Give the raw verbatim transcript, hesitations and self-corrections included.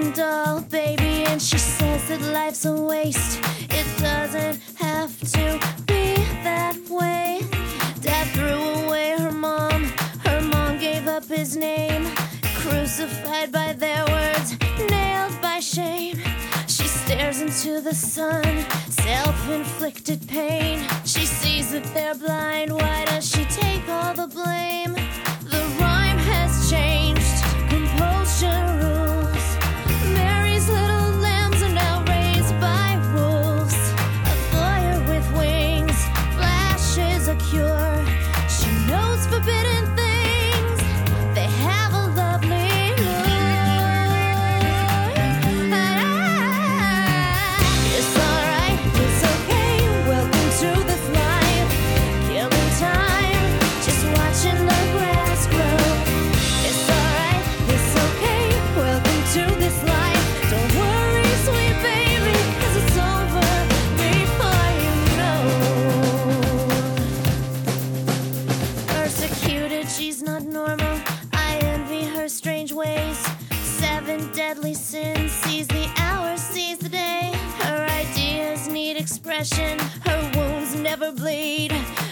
Ken doll baby, and she says that life's a waste. It doesn't have to be that way. Dad threw away her mom, her mom gave up his name. Crucified by their words, nailed by shame. She stares into the sun, self-inflicted pain. She sees that they're blind, why does she take all the blame? The rhyme has changed, compulsion rules. Mary's little lambs are now raised by wolves. A fire with wings flashes a cure. She knows forbidden things, they have a lovely deadly sin, sees the hours, sees the day. Her ideas need expression, her wounds never bleed.